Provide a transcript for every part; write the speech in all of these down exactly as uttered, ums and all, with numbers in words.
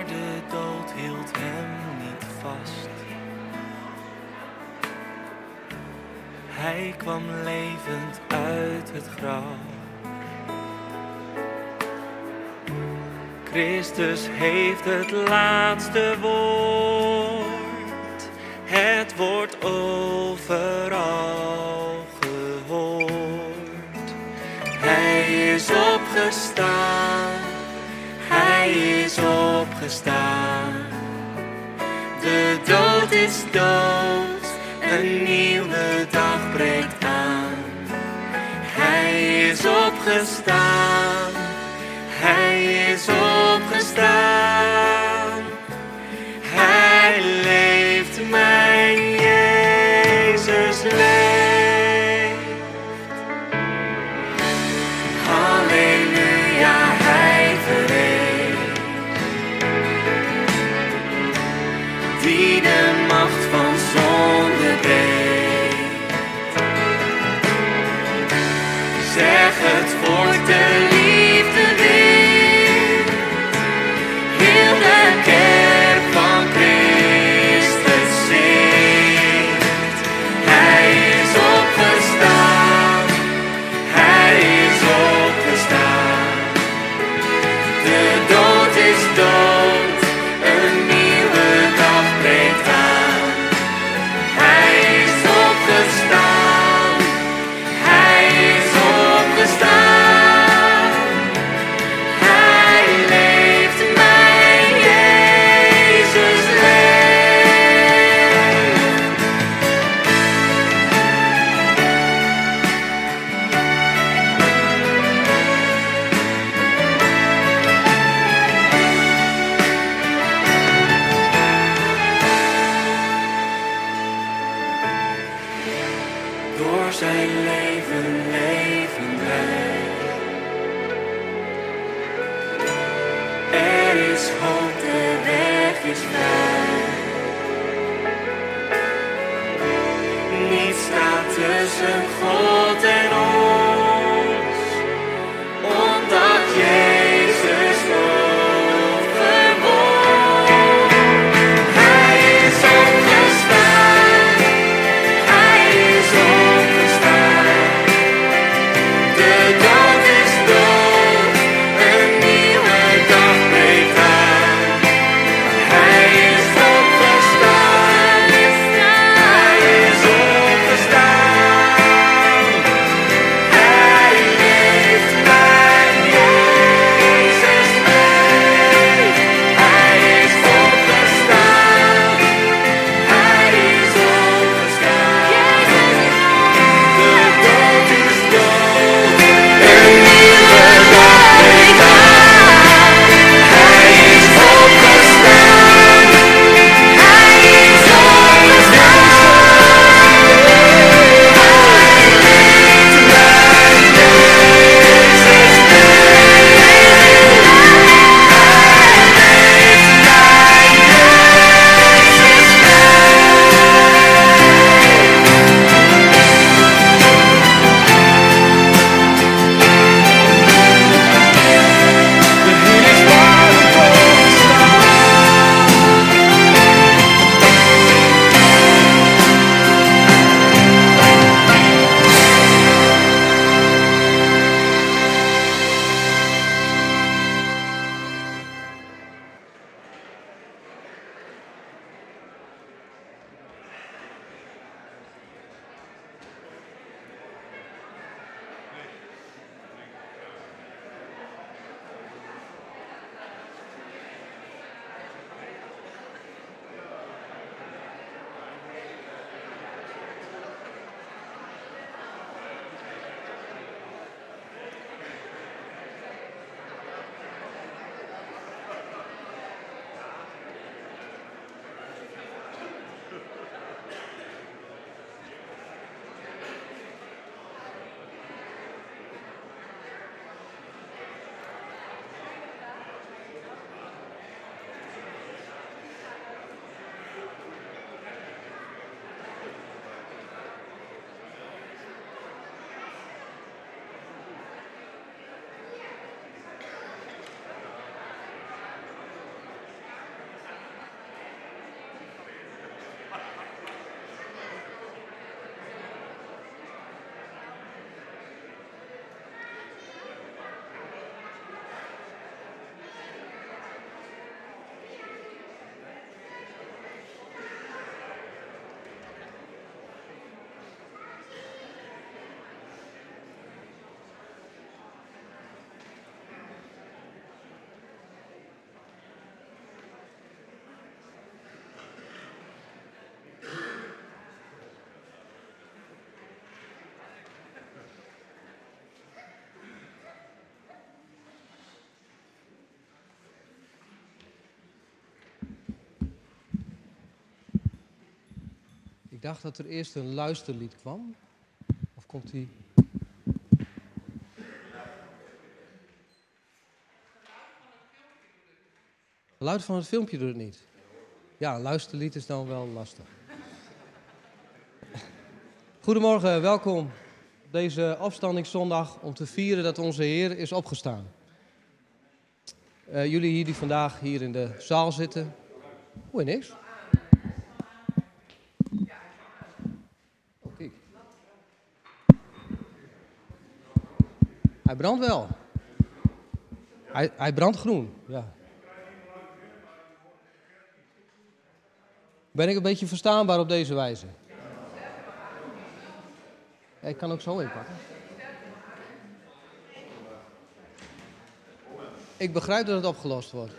de dood hield hem niet vast. Hij kwam levend uit het graf. Christus heeft het laatste woord. Het wordt overal gehoord. Hij is opgestaan. Hij is opgestaan. De dood is dood. Een nieuwe dag breekt aan. Hij is opgestaan. Hij is opgestaan. Hij leeft, mijn Jezus leeft. Halleluja, hij verrees. Die de macht van zonde breekt. Zeg het voort, de liefde wint. Heel de kerk van Christus zingt. Hij is opgestaan. Hij is opgestaan. De dood is dood. Een nieuwe dag breekt aan. Hij is opgestaan. Hij is opgestaan. Hij leeft, mijn Jezus leeft. Door zijn leven leven wij. Er is hoop, de weg is vrij. Niets staat tussen God en ons, omdat Jezus overwon. Hij is opgestaan. Hij is opgestaan. De dood is dood. Een nieuwe dag breekt aan. Hij is opgestaan. Hij is opgestaan. dacht dat er eerst een luisterlied kwam. Of komt die? Geluid van het filmpje doet het niet. Ja, een luisterlied is dan wel lastig. Goedemorgen, welkom op deze opstandingszondag om te vieren dat onze Heer is opgestaan. Uh, jullie hier die vandaag hier in de zaal zitten. Hoor je niks? Oh, kijk. Hij brandt wel. Hij, hij brandt groen, ja. Ben ik een beetje verstaanbaar op deze wijze? Ja, ik kan ook zo inpakken. Ik begrijp dat het opgelost wordt.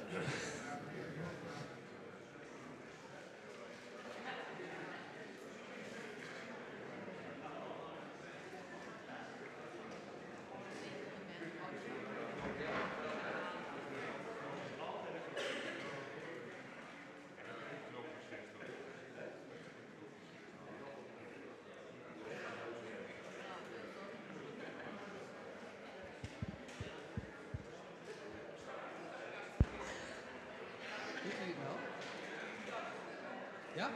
Ja?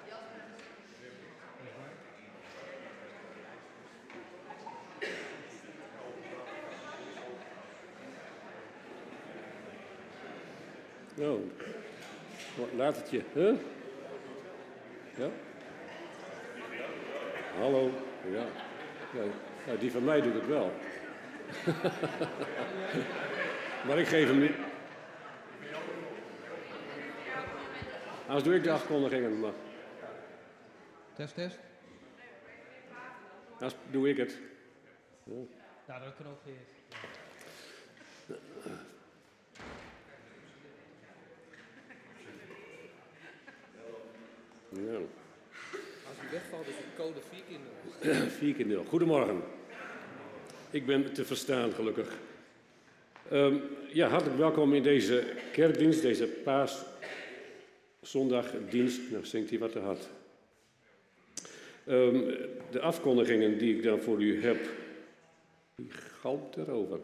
Oh, wat laat het je, hè? Huh? Ja? Hallo, ja. Ja. Ja, die van mij doet het wel. Maar ik geef hem niet. Anders doe ik de afkondigingen. Maar... Test, test. Anders doe ik het. Ja, ja dat kan ook weer. Ja. Als u wegvalt is het code vier keer nul. vier keer nul. Goedemorgen. Ik ben te verstaan, gelukkig. Um, ja, hartelijk welkom in deze kerkdienst, deze paaszondagdienst. Nou, zingt hij wat te hard. Um, de afkondigingen die ik dan voor u heb, die galmt erover.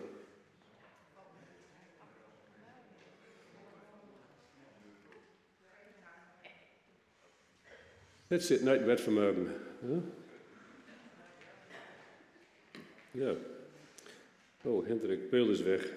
Dit zit nooit wet vermogen. Huh? Ja. Oh, Hendrik, beeld is weg.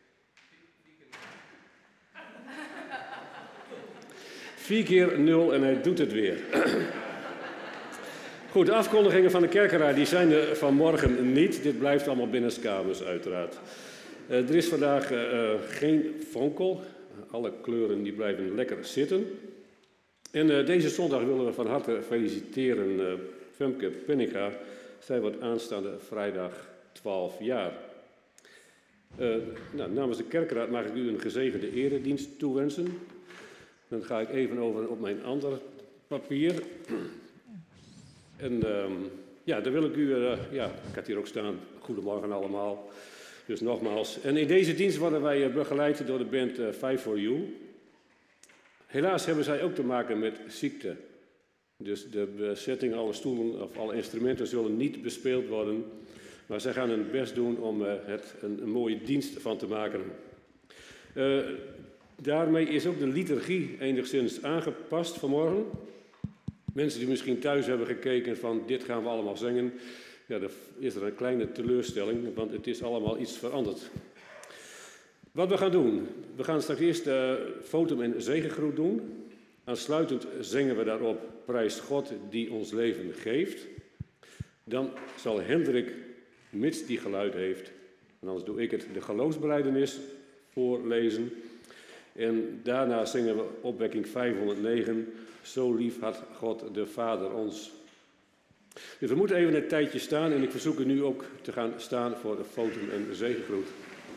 Vier keer nul en hij doet het weer. Goed, de afkondigingen van de kerkenraad die zijn er vanmorgen niet. Dit blijft allemaal binnenskamers uiteraard. Uh, er is vandaag uh, geen vonkel. Alle kleuren die blijven lekker zitten. En uh, deze zondag willen we van harte feliciteren uh, Femke Penninga. Zij wordt aanstaande vrijdag twaalf jaar. Uh, nou, namens de kerkraad mag ik u een gezegende eredienst toewensen. Dan ga ik even over op mijn ander papier. En uh, ja, dan wil ik u, uh, ja, ik had hier ook staan, goedemorgen allemaal. Dus nogmaals. En in deze dienst worden wij uh, begeleid door de band uh, Five for You. Helaas hebben zij ook te maken met ziekte. Dus de bezetting, alle stoelen of alle instrumenten zullen niet bespeeld worden. Maar zij gaan hun best doen om uh, het een, een mooie dienst van te maken. Uh, daarmee is ook de liturgie enigszins aangepast vanmorgen. Mensen die misschien thuis hebben gekeken van dit gaan we allemaal zingen. Ja, dan is er een kleine teleurstelling, want het is allemaal iets veranderd. Wat we gaan doen, we gaan straks eerst uh, fotum en zegengroet doen. Aansluitend zingen we daarop prijst God die ons leven geeft. Dan zal Hendrik, mits die geluid heeft, en anders doe ik het, de geloofsbelijdenis voorlezen. En daarna zingen we opwekking vijfhonderdnegen, zo lief had God de Vader ons. Dus we moeten even een tijdje staan en ik verzoek u nu ook te gaan staan voor de fotum en zegengroet.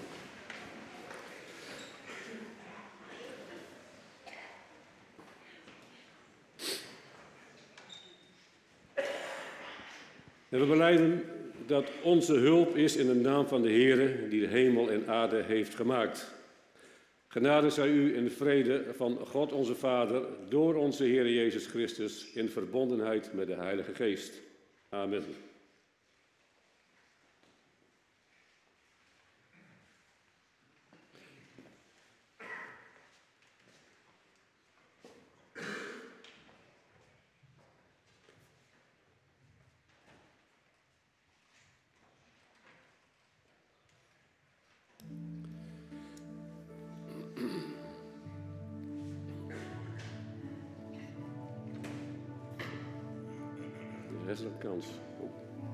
En we belijden dat onze hulp is in de naam van de Heere die de hemel en aarde heeft gemaakt. Genade zij u in de vrede van God onze Vader, door onze Heer Jezus Christus, in verbondenheid met de Heilige Geest. Amen. Er is nog een kans. Oh.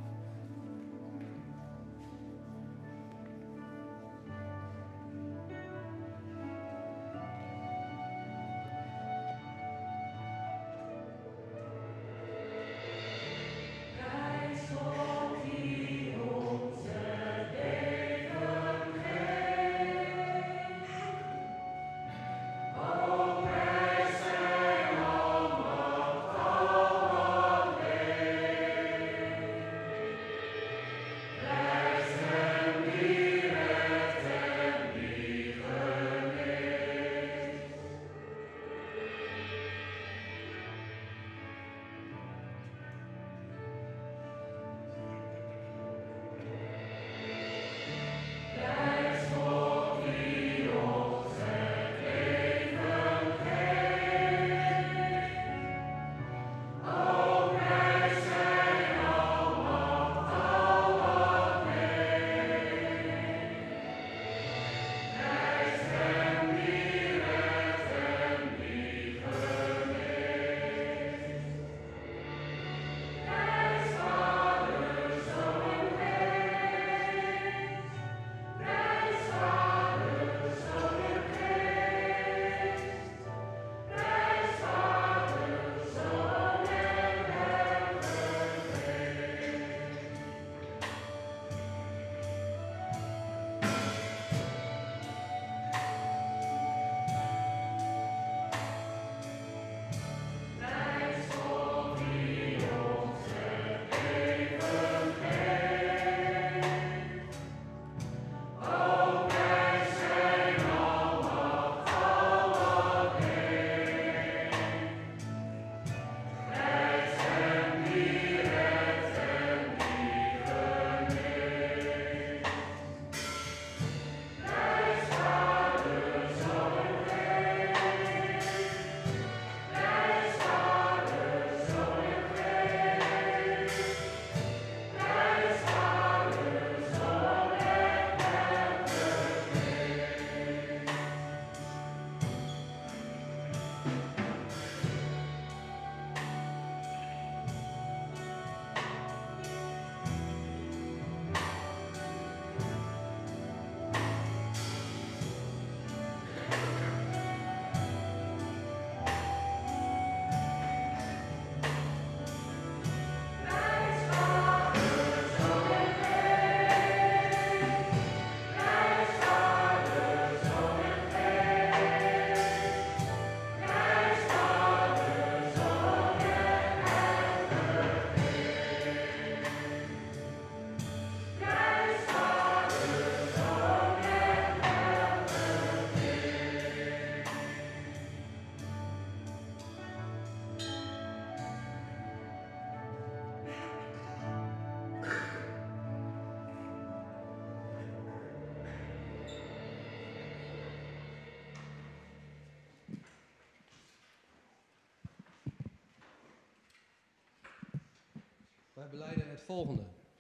Wij belijden het volgende.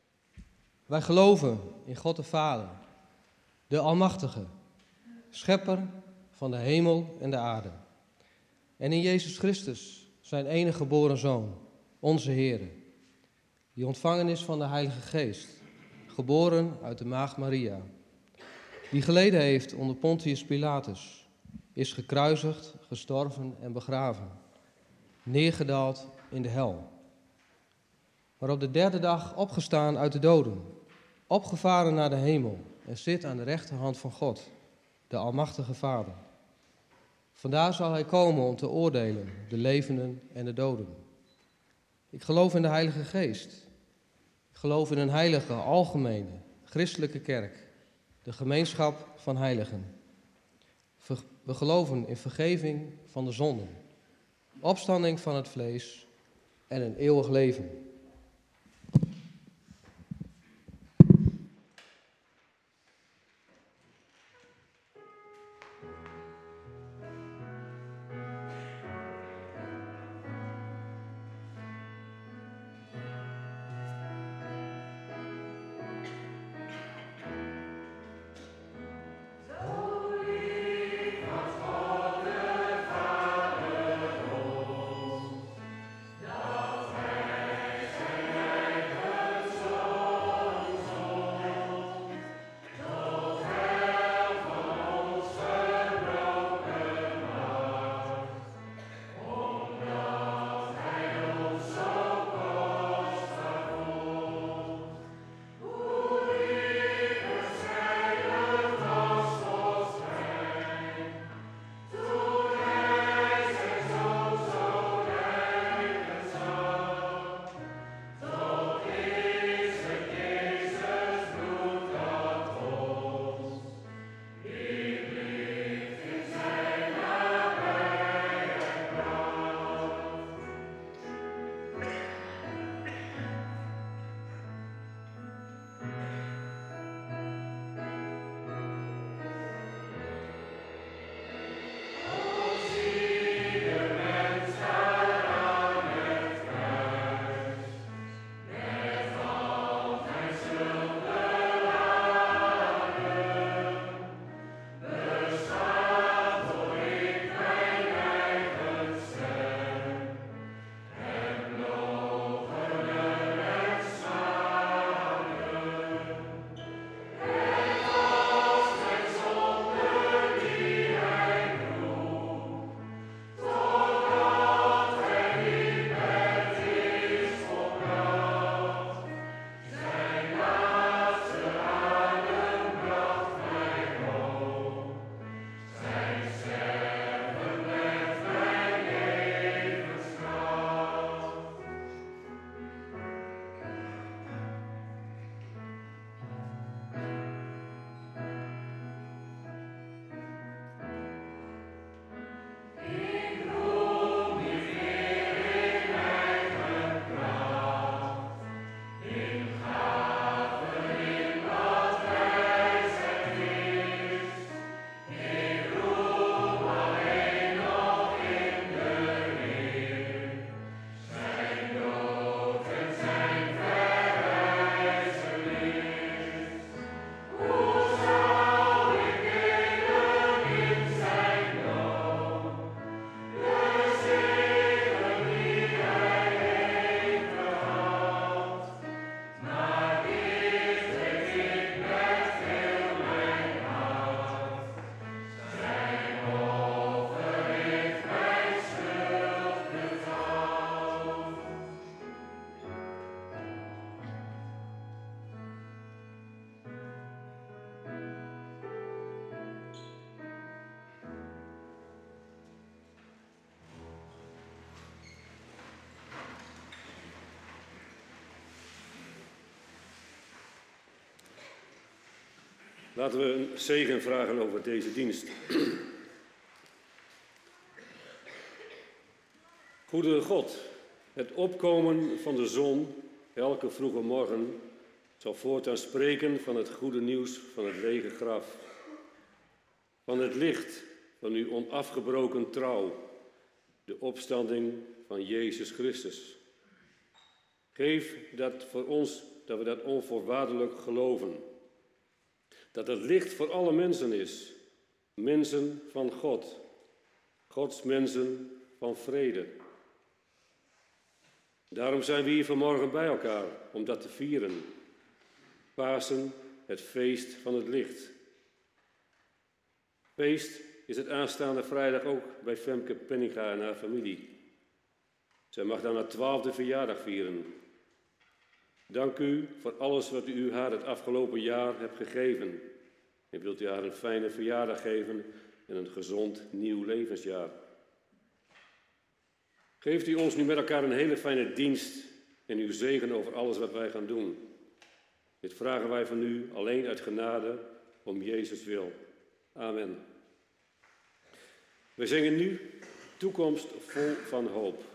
Wij geloven in God de Vader, de Almachtige, schepper van de hemel en de aarde. En in Jezus Christus, zijn enige geboren Zoon, onze Heer, die ontvangen is van de Heilige Geest, geboren uit de maagd Maria, die geleden heeft onder Pontius Pilatus, is gekruisigd, gestorven en begraven, neergedaald in de hel, maar op de derde dag opgestaan uit de doden, opgevaren naar de hemel en zit aan de rechterhand van God, de Almachtige Vader. Vandaar zal hij komen om te oordelen, de levenden en de doden. Ik geloof in de Heilige Geest. Ik geloof in een heilige, algemene, christelijke kerk, de gemeenschap van heiligen. Ver, We geloven in vergeving van de zonden, opstanding van het vlees en een eeuwig leven. Laten we een zegen vragen over deze dienst. Goede God, het opkomen van de zon elke vroege morgen zal voortaan spreken van het goede nieuws van het lege graf. Van het licht van uw onafgebroken trouw, de opstanding van Jezus Christus. Geef dat voor ons, dat we dat onvoorwaardelijk geloven. Dat het licht voor alle mensen is, mensen van God, Gods mensen van vrede. Daarom zijn we hier vanmorgen bij elkaar, om dat te vieren. Pasen, het feest van het licht. Feest is het aanstaande vrijdag ook bij Femke Penninga en haar familie. Zij mag dan haar twaalfde verjaardag vieren. Dank u voor alles wat u haar het afgelopen jaar hebt gegeven. En wilt u haar een fijne verjaardag geven en een gezond nieuw levensjaar. Geeft u ons nu met elkaar een hele fijne dienst en uw zegen over alles wat wij gaan doen. Dit vragen wij van u alleen uit genade om Jezus wil. Amen. We zingen nu Toekomst vol van hoop.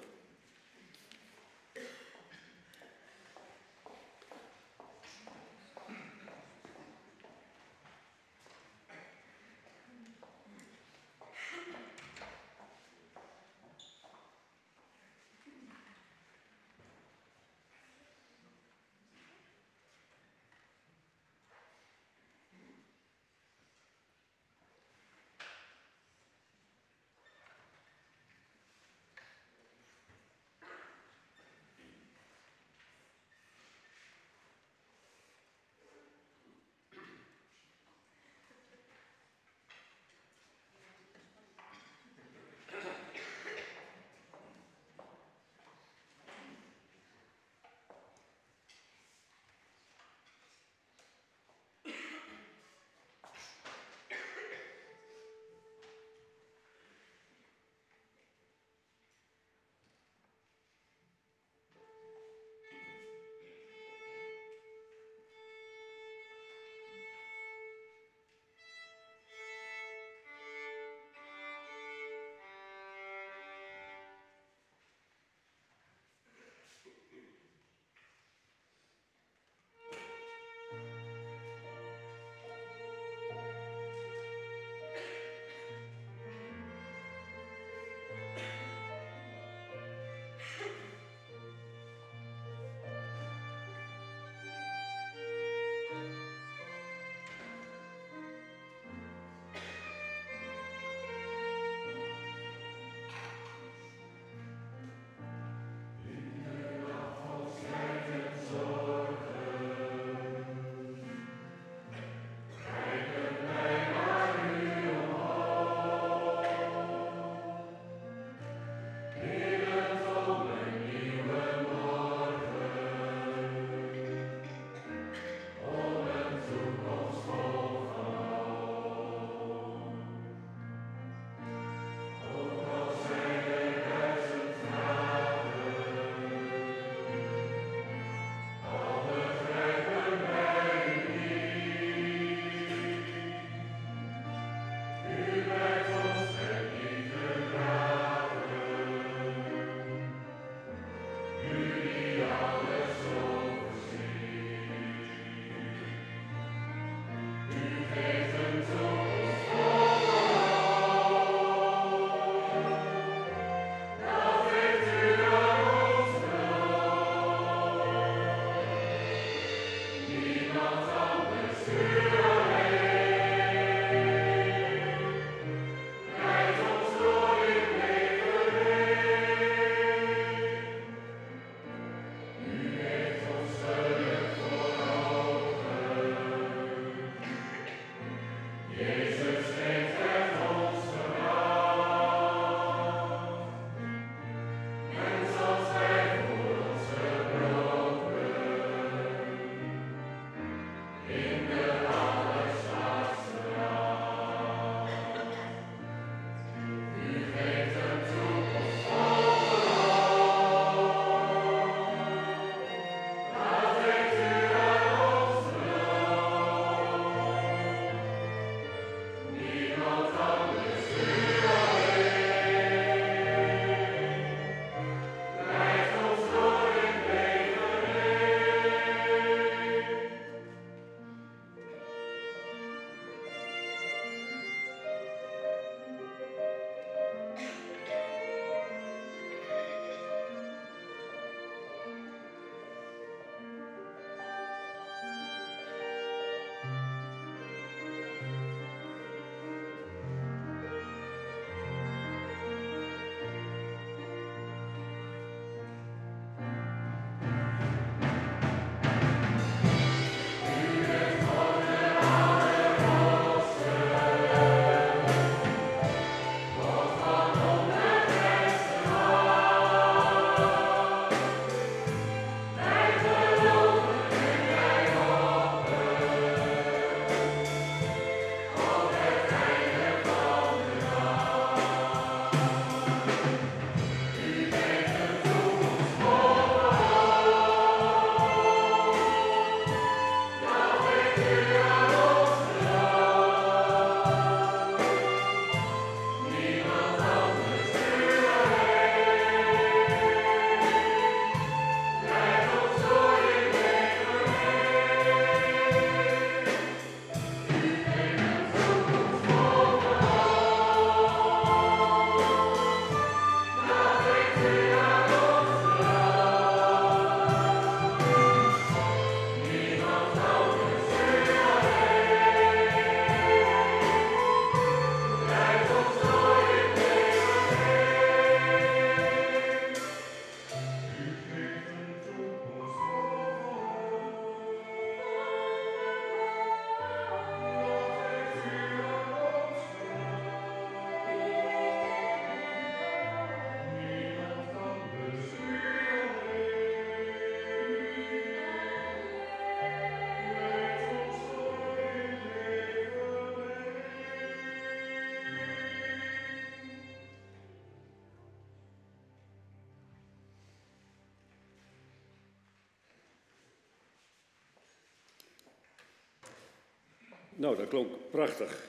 Nou, dat klonk prachtig.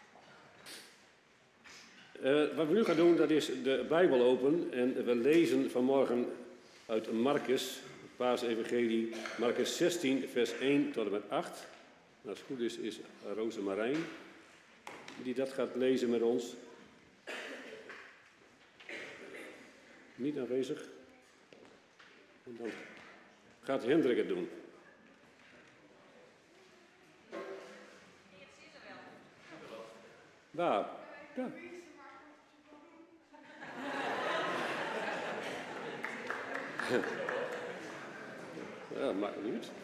Uh, wat we nu gaan doen, dat is de Bijbel open en we lezen vanmorgen uit Marcus, het Paasevangelie, Marcus zestien, vers één tot en met acht. Als het goed is, is Rosemarijn die dat gaat lezen met ons. Niet aanwezig. En dan gaat Hendrik het doen. Waar? Ja. Ja, maakt niet uit.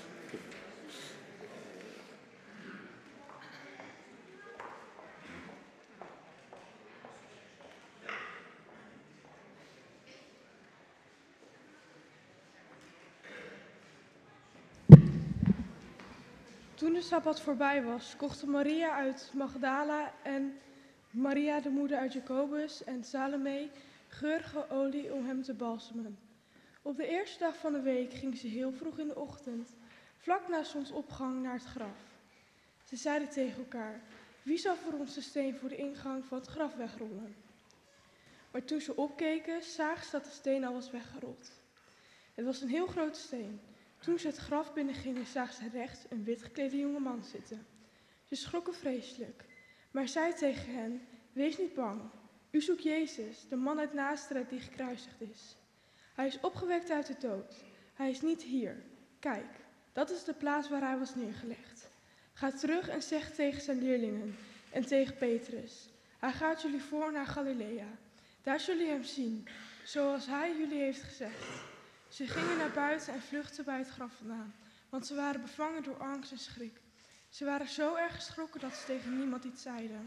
Toen de Sabbat voorbij was, kochten Maria uit Magdala en Maria de moeder uit Jacobus en Salome geurige olie om hem te balsemen. Op de eerste dag van de week ging ze heel vroeg in de ochtend, vlak na zonsopgang, naar het graf. Ze zeiden tegen elkaar: wie zal voor ons de steen voor de ingang van het graf wegrollen? Maar toen ze opkeken, zagen ze dat de steen al was weggerold. Het was een heel grote steen. Toen ze het graf binnengingen, zagen ze rechts een wit geklede jongeman zitten. Ze schrokken vreselijk, maar zei tegen hen: wees niet bang. U zoekt Jezus, de man uit Nazareth die gekruisigd is. Hij is opgewekt uit de dood. Hij is niet hier. Kijk, dat is de plaats waar hij was neergelegd. Ga terug en zeg tegen zijn leerlingen en tegen Petrus: hij gaat jullie voor naar Galilea. Daar zullen jullie hem zien, zoals hij jullie heeft gezegd. Ze gingen naar buiten en vluchtten bij het graf vandaan, want ze waren bevangen door angst en schrik. Ze waren zo erg geschrokken dat ze tegen niemand iets zeiden.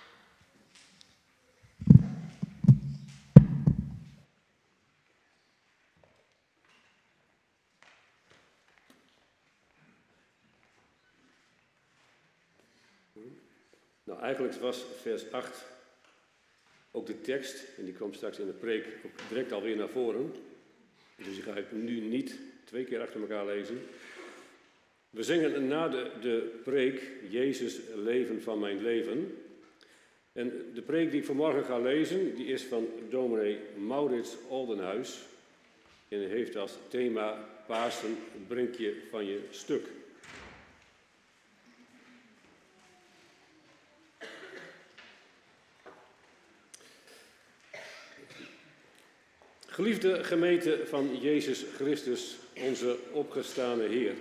Nou, eigenlijk was vers acht ook de tekst, en die komt straks in de preek ook direct alweer naar voren. Dus die ga ik nu niet twee keer achter elkaar lezen. We zingen na de, de preek Jezus, leven van mijn leven. En de preek die ik vanmorgen ga lezen, die is van dominee Maurits Oldenhuis. En heeft als thema Pasen, breng je van je stuk. Geliefde gemeente van Jezus Christus, onze opgestane Heer.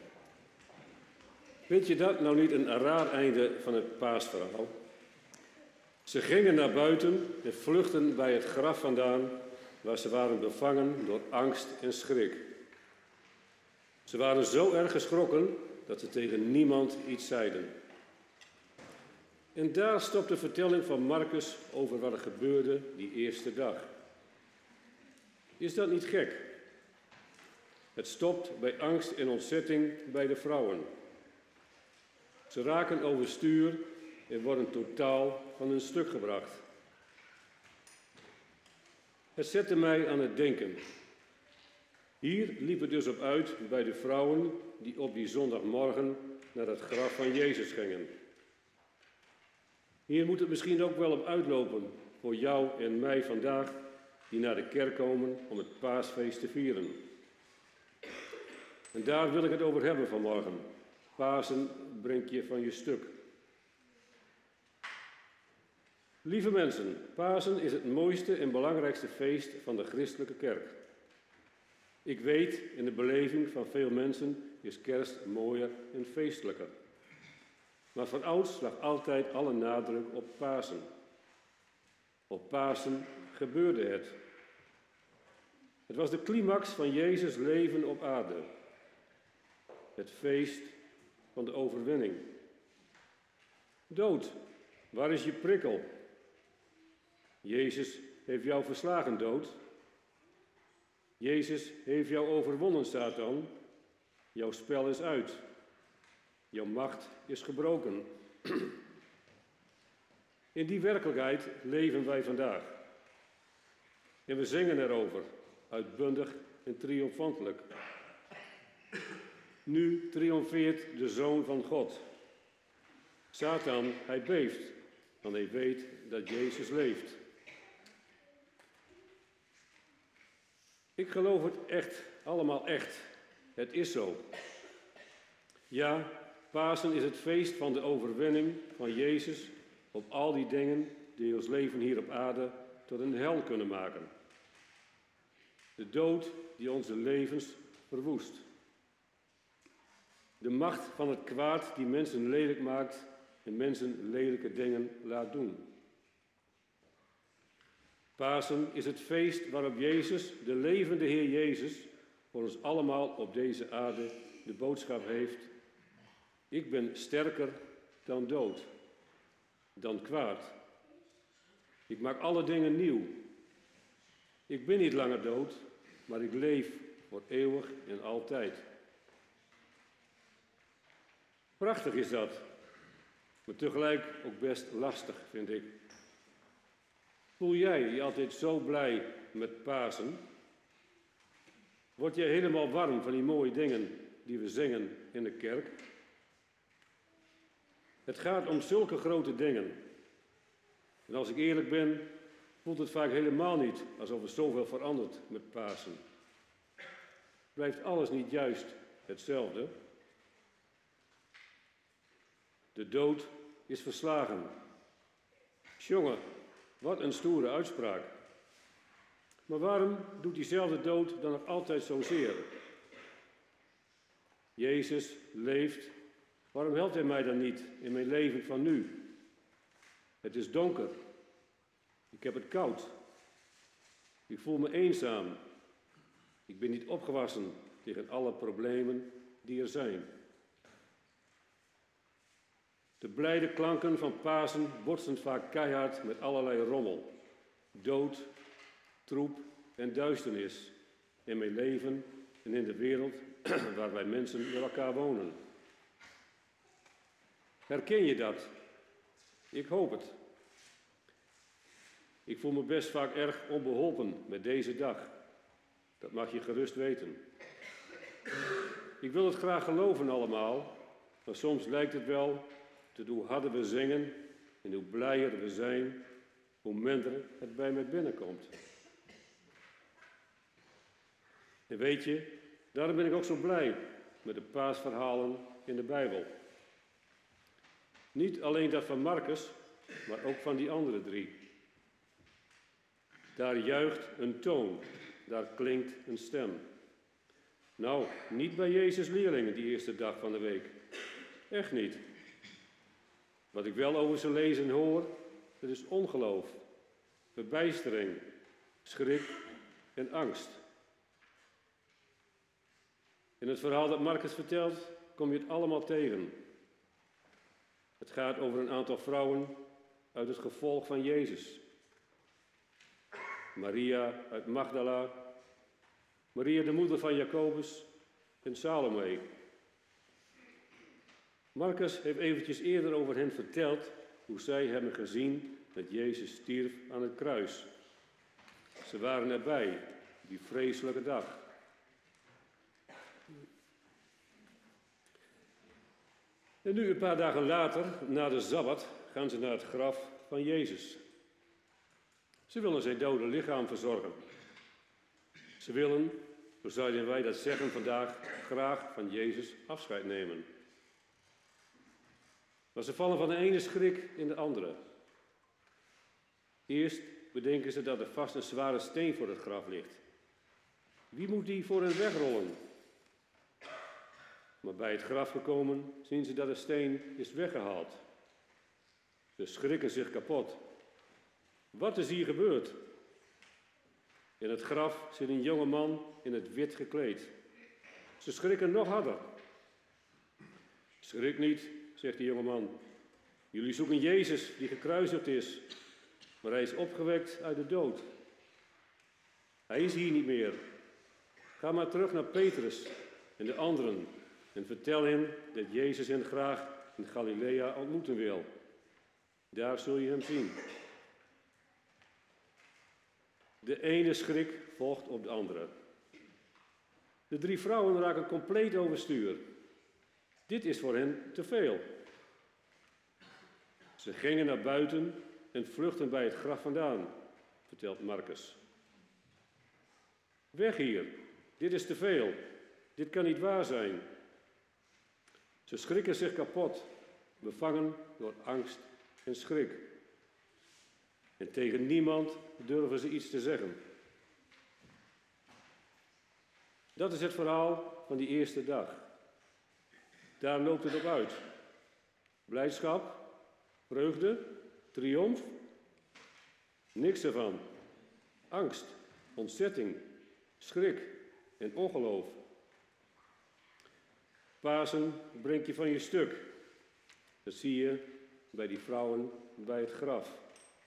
Vind je dat nou niet een raar einde van het paasverhaal? Ze gingen naar buiten en vluchtten bij het graf vandaan, waar ze waren bevangen door angst en schrik. Ze waren zo erg geschrokken dat ze tegen niemand iets zeiden. En daar stopt de vertelling van Marcus over wat er gebeurde die eerste dag. Is dat niet gek? Het stopt bij angst en ontzetting bij de vrouwen. Ze raken overstuur en worden totaal van hun stuk gebracht. Het zette mij aan het denken. Hier liep het dus op uit bij de vrouwen die op die zondagmorgen naar het graf van Jezus gingen. Hier moet het misschien ook wel op uitlopen voor jou en mij vandaag, die naar de kerk komen om het paasfeest te vieren. En daar wil ik het over hebben vanmorgen. Pasen brengt je van je stuk. Lieve mensen, Pasen is het mooiste en belangrijkste feest van de christelijke kerk. Ik weet, in de beleving van veel mensen is kerst mooier en feestelijker. Maar van ouds lag altijd alle nadruk op Pasen. Op Pasen gebeurde het. Het was de climax van Jezus' leven op aarde. Het feest van de overwinning. Dood, waar is je prikkel? Jezus heeft jou verslagen, dood. Jezus heeft jou overwonnen, Satan. Jouw spel is uit. Jouw macht is gebroken. In die werkelijkheid leven wij vandaag. En we zingen erover, uitbundig en triomfantelijk. Nu triomfeert de Zoon van God. Satan, hij beeft, want hij weet dat Jezus leeft. Ik geloof het echt, allemaal echt. Het is zo. Ja, Pasen is het feest van de overwinning van Jezus op al die dingen die ons leven hier op aarde tot een hel kunnen maken. De dood die onze levens verwoest. De macht van het kwaad die mensen lelijk maakt en mensen lelijke dingen laat doen. Pasen is het feest waarop Jezus, de levende Heer Jezus, voor ons allemaal op deze aarde de boodschap heeft: ik ben sterker dan dood, dan kwaad. Ik maak alle dingen nieuw. Ik ben niet langer dood, maar ik leef voor eeuwig en altijd. Prachtig is dat, maar tegelijk ook best lastig, vind ik. Voel jij je altijd zo blij met Pasen? Word jij helemaal warm van die mooie dingen die we zingen in de kerk? Het gaat om zulke grote dingen. En als ik eerlijk ben, voelt het vaak helemaal niet alsof er zoveel verandert met Pasen. Blijft alles niet juist hetzelfde? De dood is verslagen. Jongen, wat een stoere uitspraak. Maar waarom doet diezelfde dood dan nog altijd zozeer? Jezus leeft. Waarom helpt hij mij dan niet in mijn leven van nu? Het is donker. Ik heb het koud. Ik voel me eenzaam. Ik ben niet opgewassen tegen alle problemen die er zijn. De blijde klanken van Pasen botsen vaak keihard met allerlei rommel. Dood, troep en duisternis in mijn leven en in de wereld waar wij mensen met elkaar wonen. Herken je dat? Ik hoop het. Ik voel me best vaak erg onbeholpen met deze dag. Dat mag je gerust weten. Ik wil het graag geloven allemaal, maar soms lijkt het wel dat hoe harder we zingen en hoe blijer we zijn, hoe minder het bij mij binnenkomt. En weet je, daarom ben ik ook zo blij met de paasverhalen in de Bijbel. Niet alleen dat van Marcus, maar ook van die andere drie. Daar juicht een toon, daar klinkt een stem. Nou, niet bij Jezus' leerlingen die eerste dag van de week. Echt niet. Wat ik wel over ze lees en hoor, dat is ongeloof, verbijstering, schrik en angst. In het verhaal dat Marcus vertelt, kom je het allemaal tegen. Het gaat over een aantal vrouwen uit het gevolg van Jezus. Maria uit Magdala, Maria de moeder van Jacobus en Salome. Marcus heeft eventjes eerder over hen verteld hoe zij hebben gezien dat Jezus stierf aan het kruis. Ze waren erbij, die vreselijke dag. En nu, een paar dagen later, na de Sabbat, gaan ze naar het graf van Jezus. Ze willen zijn dode lichaam verzorgen. Ze willen, zo zouden wij dat zeggen vandaag, graag van Jezus afscheid nemen. Maar ze vallen van de ene schrik in de andere. Eerst bedenken ze dat er vast een zware steen voor het graf ligt. Wie moet die voor hen wegrollen? Maar bij het graf gekomen zien ze dat de steen is weggehaald. Ze schrikken zich kapot. Wat is hier gebeurd? In het graf zit een jonge man in het wit gekleed. Ze schrikken nog harder. Schrik niet, zegt de jonge man. Jullie zoeken Jezus die gekruisigd is, maar hij is opgewekt uit de dood. Hij is hier niet meer. Ga maar terug naar Petrus en de anderen en vertel hen dat Jezus hen graag in Galilea ontmoeten wil. Daar zul je hem zien. De ene schrik volgt op de andere. De drie vrouwen raken compleet overstuur. Dit is voor hen te veel. Ze gingen naar buiten en vluchtten bij het graf vandaan, vertelt Marcus. Weg hier, dit is te veel, dit kan niet waar zijn. Ze schrikken zich kapot, bevangen door angst en schrik. En tegen niemand durven ze iets te zeggen. Dat is het verhaal van die eerste dag. Daar loopt het op uit. Blijdschap, vreugde, triomf. Niks ervan. Angst, ontzetting, schrik en ongeloof. Pasen brengt je van je stuk. Dat zie je bij die vrouwen bij het graf.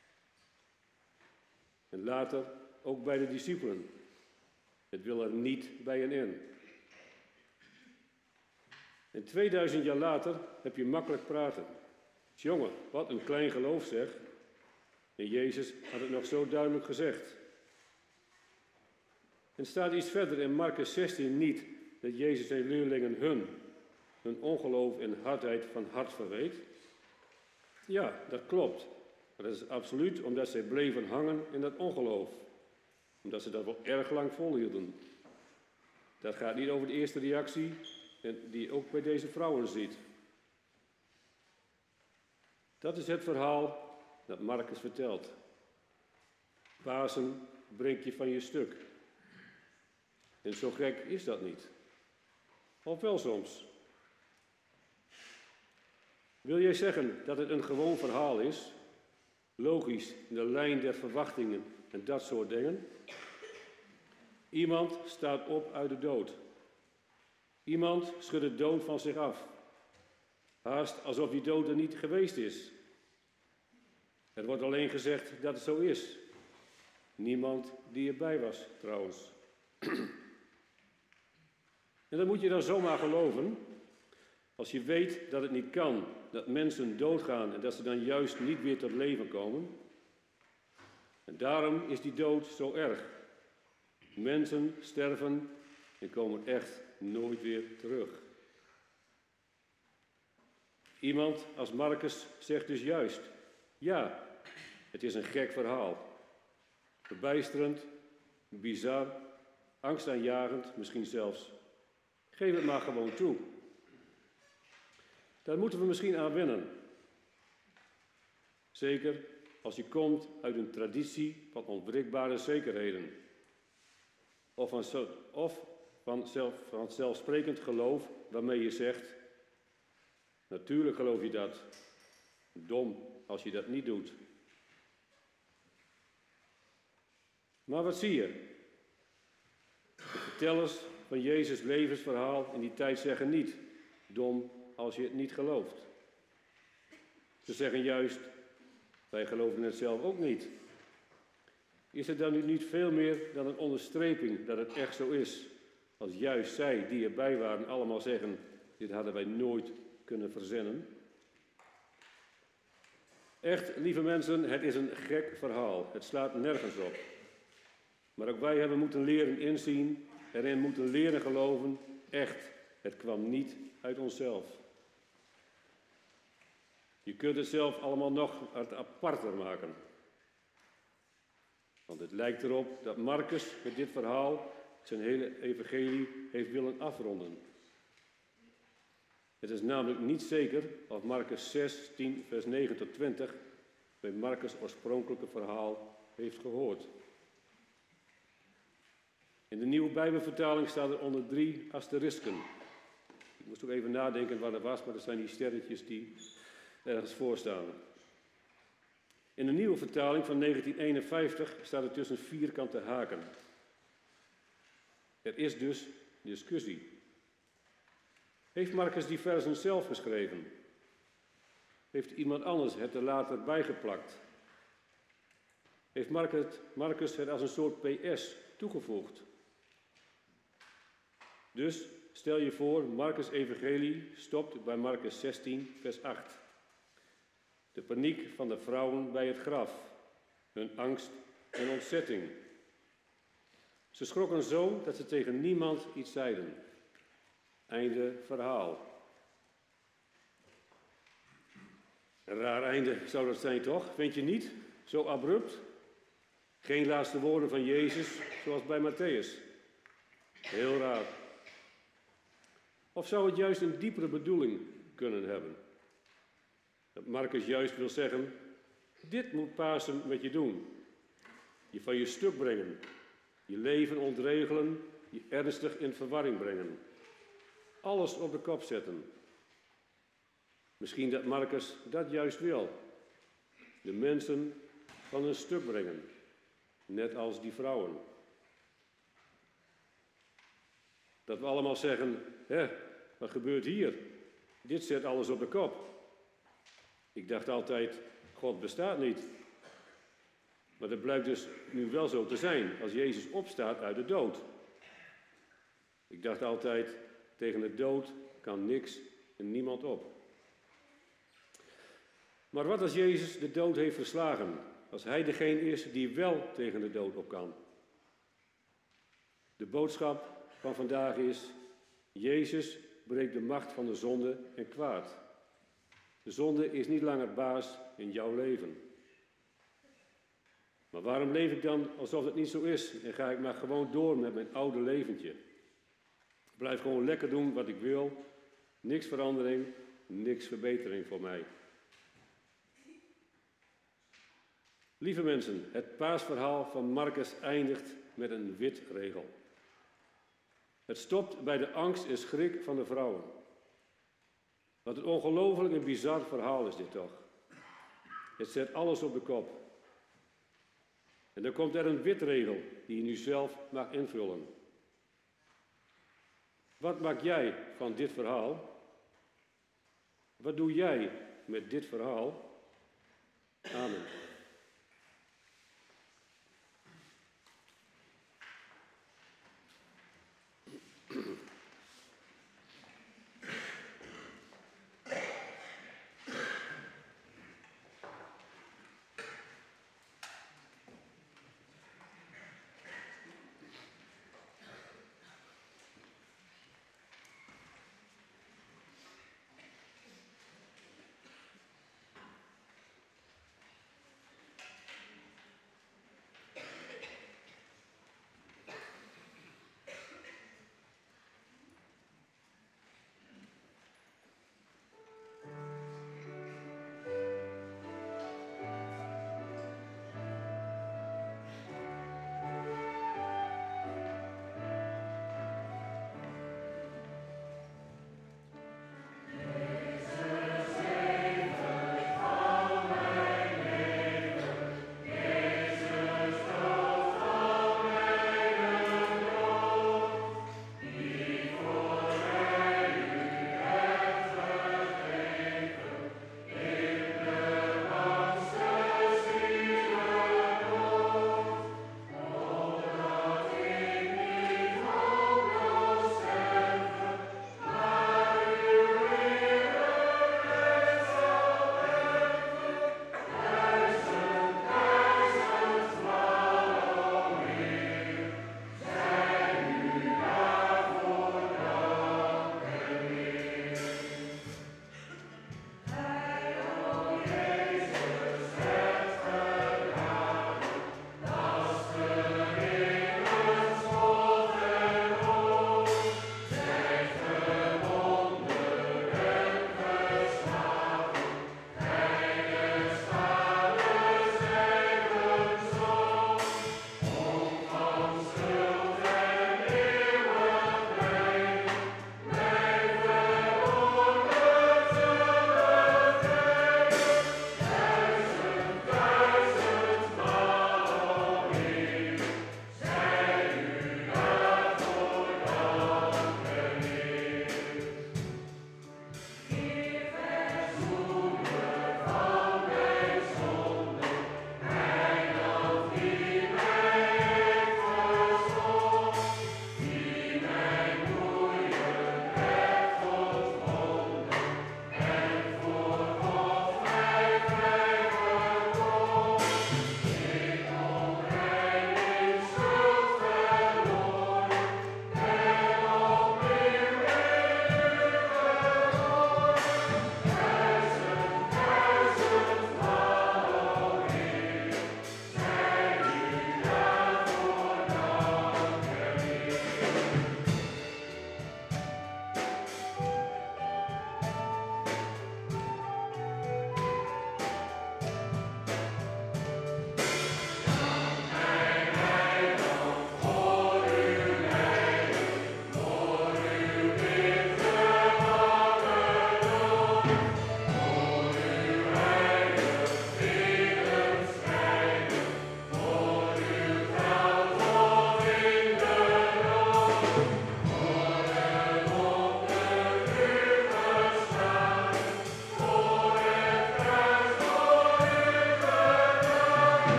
En later ook bij de discipelen. Het wil er niet bij hen in. En tweeduizend jaar later heb je makkelijk praten. Jongen, wat een klein geloof zeg. En Jezus had het nog zo duidelijk gezegd. En staat iets verder in Marcus zestien niet dat Jezus zijn leerlingen hun, hun ongeloof en hardheid van hart verweet? Ja, dat klopt. Maar dat is absoluut omdat zij bleven hangen in dat ongeloof. Omdat ze dat wel erg lang volhielden. Dat gaat niet over de eerste reactie en die je ook bij deze vrouwen ziet. Dat is het verhaal dat Marcus vertelt. Pasen brengt je van je stuk. En zo gek is dat niet. Of wel soms. Wil jij zeggen dat het een gewoon verhaal is? Logisch, in de lijn der verwachtingen en dat soort dingen? Iemand staat op uit de dood. Iemand schudt de dood van zich af. Haast alsof die dood er niet geweest is. Er wordt alleen gezegd dat het zo is. Niemand die erbij was, trouwens. En dat moet je dan zomaar geloven. Als je weet dat het niet kan, dat mensen doodgaan en dat ze dan juist niet weer tot leven komen. En daarom is die dood zo erg. Mensen sterven en komen echt nooit weer terug. Iemand als Marcus zegt dus juist, ja, het is een gek verhaal. Verbijsterend, bizar, angstaanjagend, misschien zelfs. Geef het maar gewoon toe. Daar moeten we misschien aan wennen. Zeker als je komt uit een traditie van onwrikbare zekerheden. Of van, zo, of van, zelf, van zelfsprekend geloof waarmee je zegt, natuurlijk geloof je dat. Dom als je dat niet doet. Maar wat zie je? De vertellers van Jezus' levensverhaal in die tijd zeggen niet, dom als je het niet gelooft. Ze zeggen juist, wij geloven het zelf ook niet. Is het dan nu niet veel meer dan een onderstreping dat het echt zo is, als juist zij die erbij waren allemaal zeggen, dit hadden wij nooit kunnen verzinnen? Echt, lieve mensen, het is een gek verhaal. Het slaat nergens op. Maar ook wij hebben moeten leren inzien, erin moeten leren geloven, echt, het kwam niet uit onszelf. Je kunt het zelf allemaal nog wat aparter maken. Want het lijkt erop dat Marcus met dit verhaal zijn hele evangelie heeft willen afronden. Het is namelijk niet zeker of Marcus zestien, vers negen tot twintig bij Marcus' oorspronkelijke verhaal heeft gehoord. In de nieuwe Bijbelvertaling staat er onder drie asterisken. Ik moest ook even nadenken waar dat was, maar dat zijn die sterretjes die ergens voor staan. In de nieuwe vertaling van negentien eenenvijftig staat er tussen vierkante haken. Er is dus discussie. Heeft Marcus die versen zelf geschreven? Heeft iemand anders het er later bijgeplakt? Heeft Marcus het als een soort P S toegevoegd? Dus stel je voor, Marcus' evangelie stopt bij Marcus zestien, vers acht. De paniek van de vrouwen bij het graf, hun angst en ontzetting. Ze schrokken zo dat ze tegen niemand iets zeiden. Einde verhaal. Een raar einde zou dat zijn, toch? Vind je niet? Zo abrupt? Geen laatste woorden van Jezus, zoals bij Matthäus. Heel raar. Of zou het juist een diepere bedoeling kunnen hebben? Dat Marcus juist wil zeggen, dit moet Pasen met je doen. Je van je stuk brengen. Je leven ontregelen, je ernstig in verwarring brengen. Alles op de kop zetten. Misschien dat Marcus dat juist wil. De mensen van hun stuk brengen. Net als die vrouwen. Dat we allemaal zeggen, hè, wat gebeurt hier? Dit zet alles op de kop. Ik dacht altijd, God bestaat niet. Maar dat blijkt dus nu wel zo te zijn, als Jezus opstaat uit de dood. Ik dacht altijd, tegen de dood kan niks en niemand op. Maar wat als Jezus de dood heeft verslagen? Als hij degene is die wel tegen de dood op kan? De boodschap van vandaag is, Jezus breekt de macht van de zonde en kwaad. De zonde is niet langer baas in jouw leven. Maar waarom leef ik dan alsof het niet zo is en ga ik maar gewoon door met mijn oude leventje? Ik blijf gewoon lekker doen wat ik wil, niks verandering, niks verbetering voor mij. Lieve mensen, het paasverhaal van Marcus eindigt met een witregel. Het stopt bij de angst en schrik van de vrouwen. Wat een ongelooflijk en bizar verhaal is dit toch. Het zet alles op de kop. En dan komt er een witregel die je nu zelf mag invullen. Wat maak jij van dit verhaal? Wat doe jij met dit verhaal? Amen.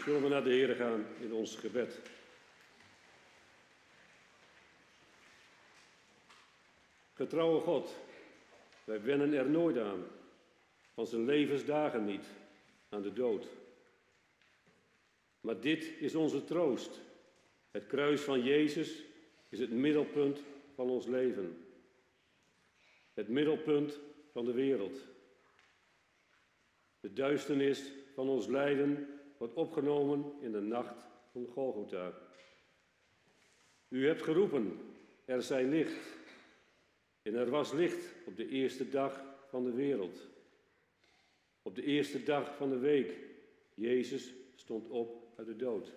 Zullen we naar de Heer gaan in ons gebed. Getrouwe God, wij wennen er nooit aan, van zijn levensdagen niet, aan de dood. Maar dit is onze troost. Het kruis van Jezus is het middelpunt van ons leven. Het middelpunt van de wereld. De duisternis van ons lijden wordt opgenomen in de nacht van Golgotha. U hebt geroepen, er zij licht. En er was licht op de eerste dag van de wereld. Op de eerste dag van de week. Jezus stond op uit de dood.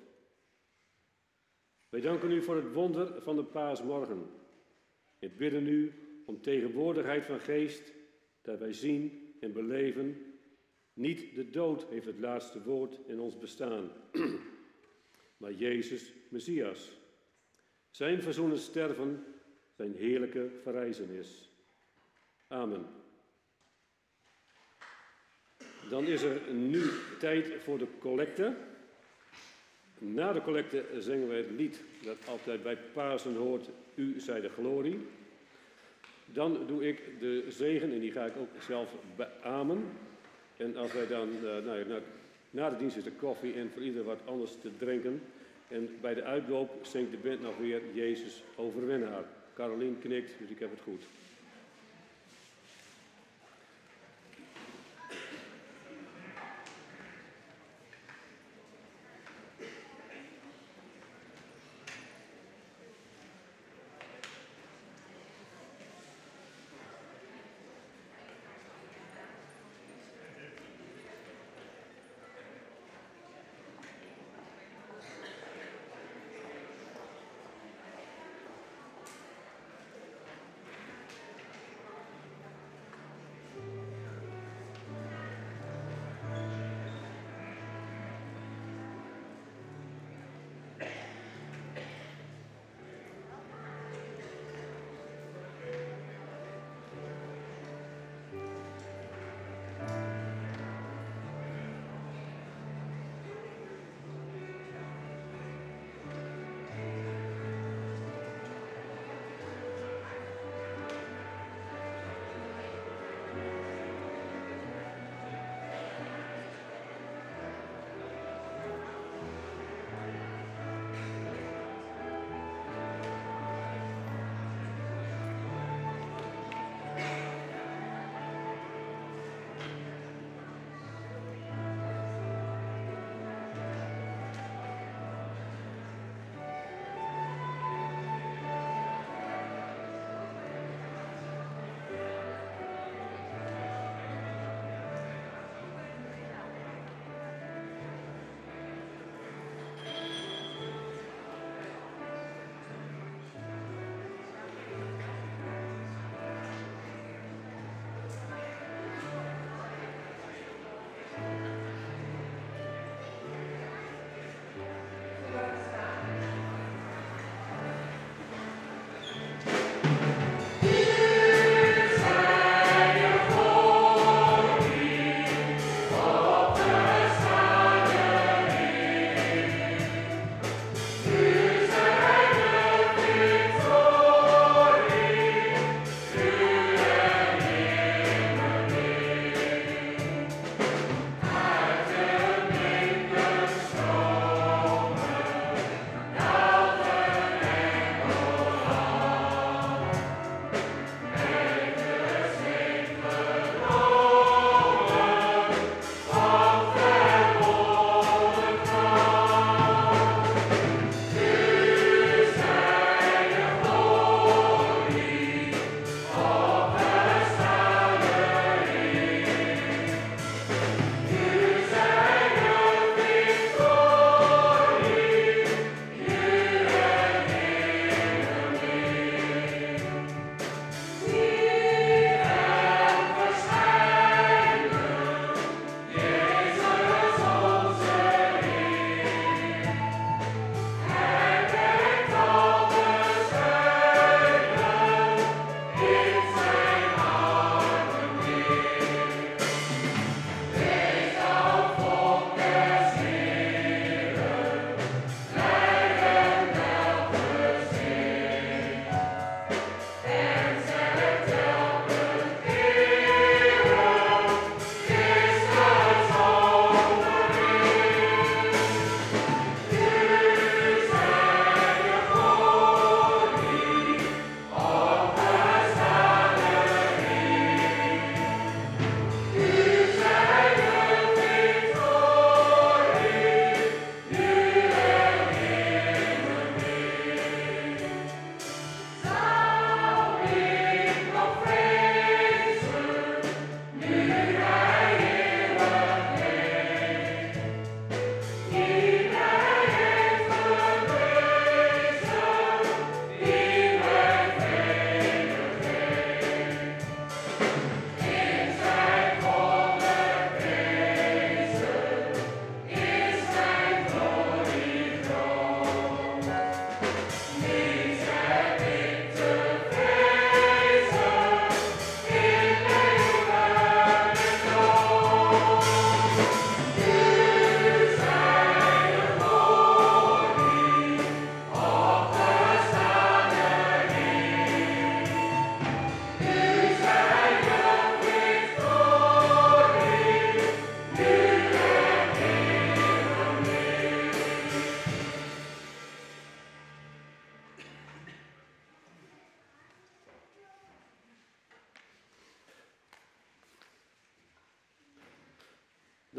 Wij danken u voor het wonder van de paasmorgen. Ik bidden u om tegenwoordigheid van geest, dat wij zien en beleven. Niet de dood heeft het laatste woord in ons bestaan, maar Jezus, Messias. Zijn verzoenend sterven, zijn heerlijke verrijzenis. Amen. Dan is er nu tijd voor de collecte. Na de collecte zingen we het lied dat altijd bij Pasen hoort, U zij de glorie. Dan doe ik de zegen en die ga ik ook zelf beamen. En als wij dan, uh, nou, na, na de dienst is de koffie en voor ieder wat anders te drinken. En bij de uitloop zingt de band nog weer Jezus overwinnaar. Carolien knikt, dus ik heb het goed.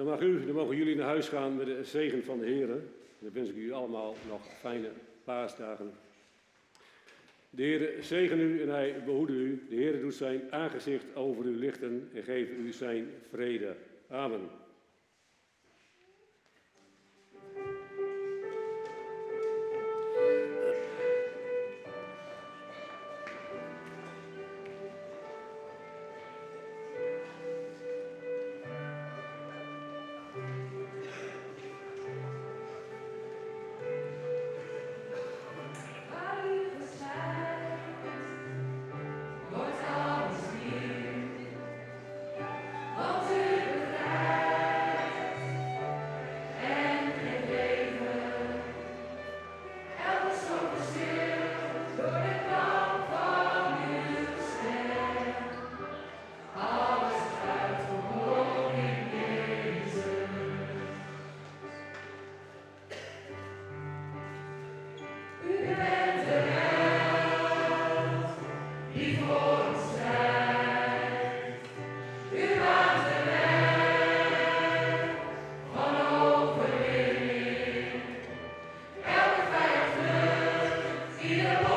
dan, mag u, dan mogen jullie naar huis gaan met de zegen van de Heer. Dan wens ik u allemaal nog fijne paasdagen. De Heer zegen u en hij behoede u. De Heer doet zijn aangezicht over u lichten en geeft u zijn vrede. Amen. Elke vijand vlucht, ieder